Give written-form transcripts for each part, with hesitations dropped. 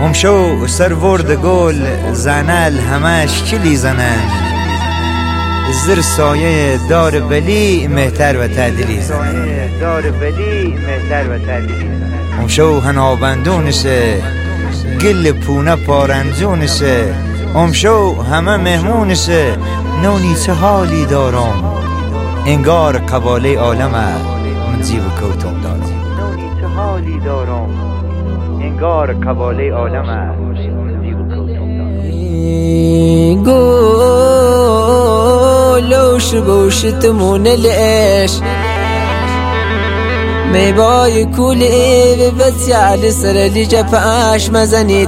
امشو سرورد گل زنل همش کلی زنن، زر سایه دار بلی مهتر و تعدیلی زنن. امشو هنابندونشه گل پونه پارنجونشه، امشو همه مهمونشه نونی چه حالی دارم، انگار قباله عالمه من جیب کوتم دارم. نونی چه حالی دارم انگار قباله عالمه من جیب کوتم دارم. گلوش گوشتمون العش میبای کولی و بسیال سر لیجه پاش مزنید،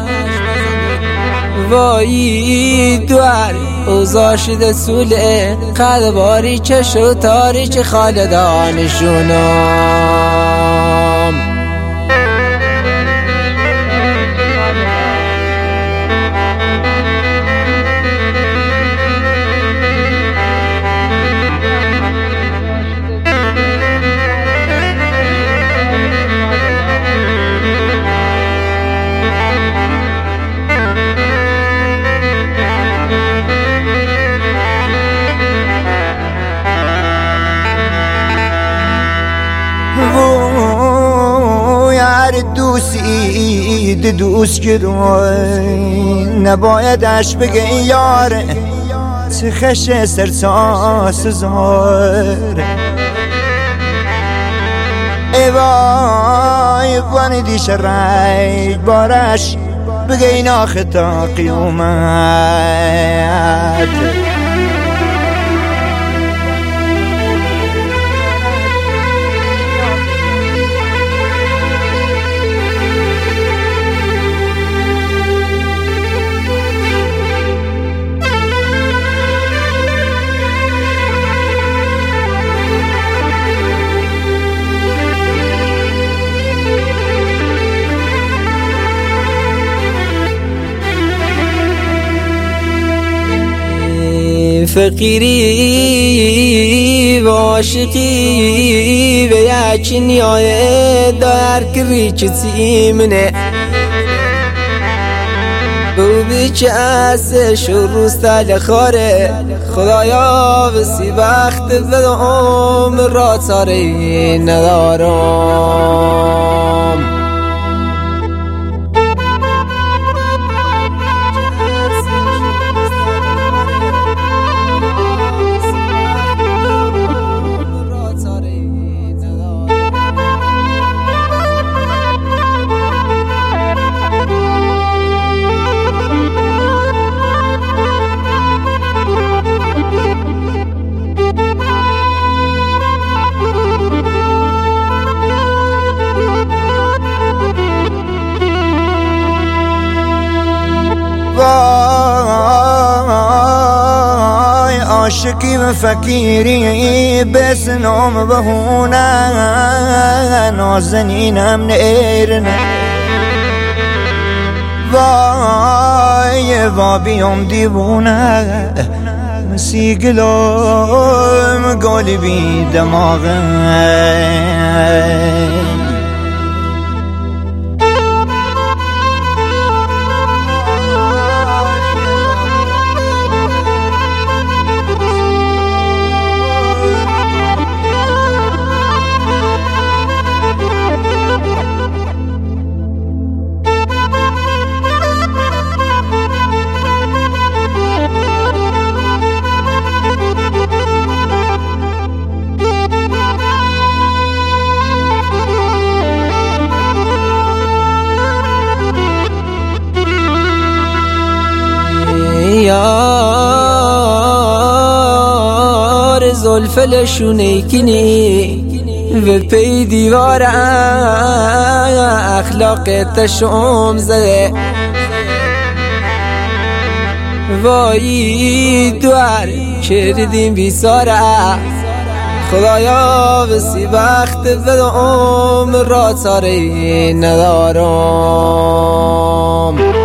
وای دوار اوزا شده سوله قلباری چش و تاریچ خالدانشونم. دوسید دوست گروی نبایدش بگه یاره چه خش سرساس زاره. ای وای وانی دیش رای بارش بگه اینا خطا قیومت. فقیری و عاشقی و یکی نیایه دار کری چی منه بو بیچه اسش و روستا لخاره خدایا بسی بخت بدم را تاری ندارم. وای عاشقی و فقیری بسنم بهونه نازنینم نیرنه. وای وابیم دیوونه مسی گلوم گلی بی دماغه. یار زلف لشونه کنی و پی دیوار اخلاق تشم زده. وای دوار کردیم بیساره خدایا بسی بخت بدم را تاری ندارم.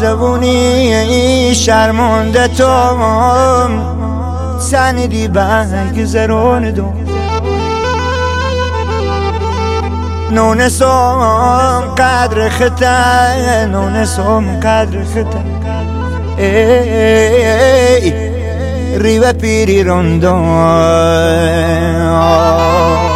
زبونی شرمنده توم سندی بگذرون دو نونسوم قدر خطا نونسوم قدر خطا ای ریوه پیری روندو